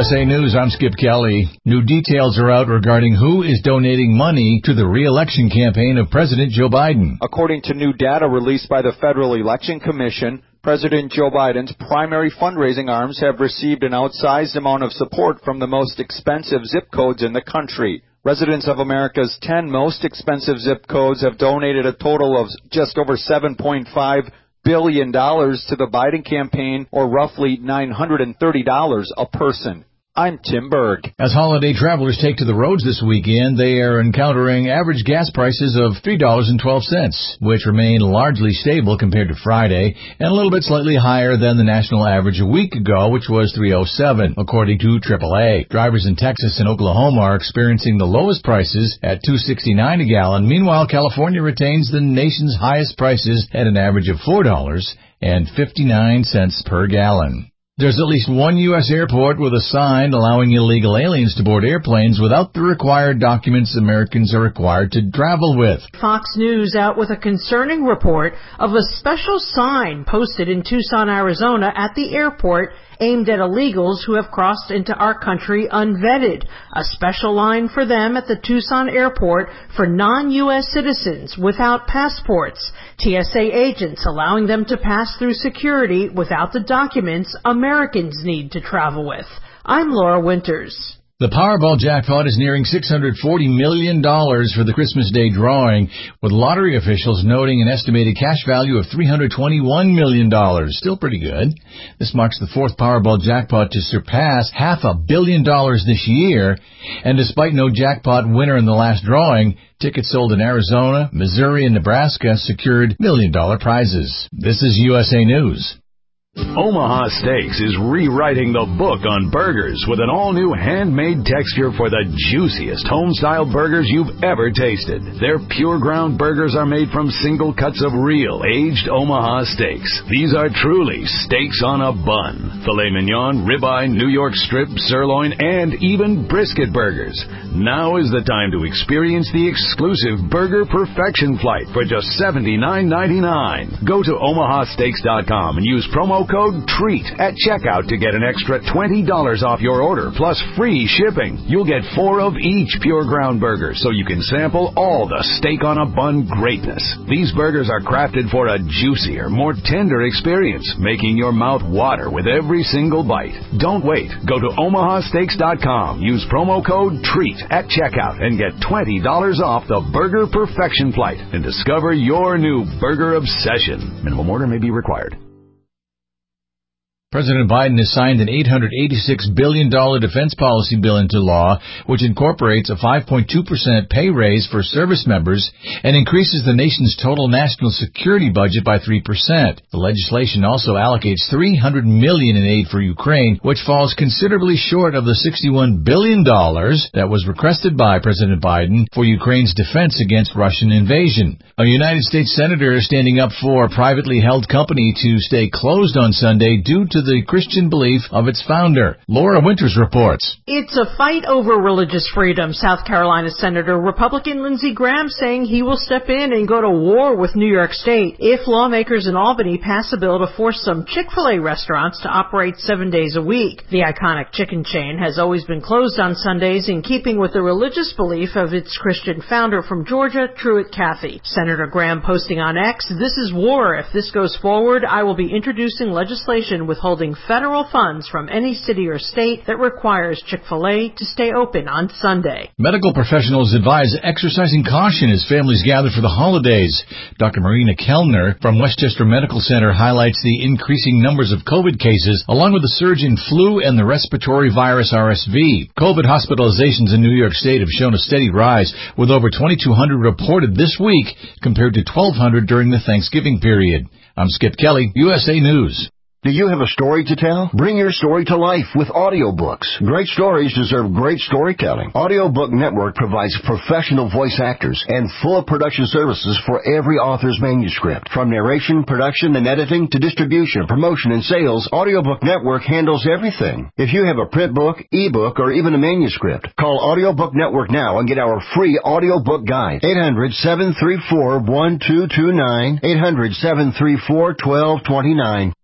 USA News, I'm Skip Kelly. New details are out regarding who is donating money to the re-election campaign of President Joe Biden. According to new data released by the Federal Election Commission, President Joe Biden's primary fundraising arms have received an outsized amount of support from the most expensive zip codes in the country. Residents of America's 10 most expensive zip codes have donated a total of just over $7.5 billion to the Biden campaign, or roughly $930 a person. I'm Tim Berg. As holiday travelers take to the roads this weekend, they are encountering average gas prices of $3.12, which remain largely stable compared to Friday, and a little bit slightly higher than the national average a week ago, which was $3.07, according to AAA. Drivers in Texas and Oklahoma are experiencing the lowest prices at $2.69 a gallon. Meanwhile, California retains the nation's highest prices at an average of $4.59 per gallon. There's at least one U.S. airport with a sign allowing illegal aliens to board airplanes without the required documents Americans are required to travel with. Fox News out with a concerning report of a special sign posted in Tucson, Arizona at the airport aimed at illegals who have crossed into our country unvetted. A special line for them at the Tucson airport for non-U.S. citizens without passports. TSA agents allowing them to pass through security without the documents Americans need to travel with. I'm Laura Winters. The Powerball jackpot is nearing $640 million for the Christmas Day drawing, with lottery officials noting an estimated cash value of $321 million. Still pretty good. This marks the fourth Powerball jackpot to surpass $500 million this year, and despite no jackpot winner in the last drawing, tickets sold in Arizona, Missouri, and Nebraska secured million-dollar prizes. This is USA News. Omaha Steaks is rewriting the book on burgers with an all-new handmade texture for the juiciest home-style burgers you've ever tasted. Their pure ground burgers are made from single cuts of real, aged Omaha steaks. These are truly steaks on a bun. Filet mignon, ribeye, New York strip, sirloin, and even brisket burgers. Now is the time to experience the exclusive Burger Perfection Flight for just $79.99. Go to omahasteaks.com and use promo code TREAT at checkout to get an extra $20 off your order, plus free shipping. You'll get 4 of each pure ground burger, so you can sample all the steak on a bun greatness. These burgers are crafted for a juicier, more tender experience, making your mouth water with every single bite. Don't wait. Go to omahasteaks.com. Use promo code TREAT at checkout and get $20 off the Burger Perfection Flight and discover your new burger obsession. Minimum order may be required. President Biden has signed an $886 billion defense policy bill into law, which incorporates a 5.2% pay raise for service members and increases the nation's total national security budget by 3%. The legislation also allocates $300 million in aid for Ukraine, which falls considerably short of the $61 billion that was requested by President Biden for Ukraine's defense against Russian invasion. A United States senator is standing up for a privately held company to stay closed on Sunday due to the Christian belief of its founder. Laura Winters reports. It's a fight over religious freedom. South Carolina Senator Republican Lindsey Graham saying he will step in and go to war with New York State if lawmakers in Albany pass a bill to force some Chick-fil-A restaurants to operate 7 days a week. The iconic chicken chain has always been closed on Sundays in keeping with the religious belief of its Christian founder from Georgia, Truett Cathy. Senator Graham posting on X, "This is war. If this goes forward, I will be introducing legislation withholding federal funds from any city or state that requires Chick-fil-A to stay open on Sunday." Medical professionals advise exercising caution as families gather for the holidays. Dr. Marina Kellner from Westchester Medical Center highlights the increasing numbers of COVID cases, along with the surge in flu and the respiratory virus RSV. COVID hospitalizations in New York State have shown a steady rise, with over 2,200 reported this week compared to 1,200 during the Thanksgiving period. I'm Skip Kelly, USA News. Do you have a story to tell? Bring your story to life with audiobooks. Great stories deserve great storytelling. Audiobook Network provides professional voice actors and full production services for every author's manuscript. From narration, production, and editing to distribution, promotion, and sales, Audiobook Network handles everything. If you have a print book, ebook, or even a manuscript, call Audiobook Network now and get our free audiobook guide. 800-734-1229, 800-734-1229.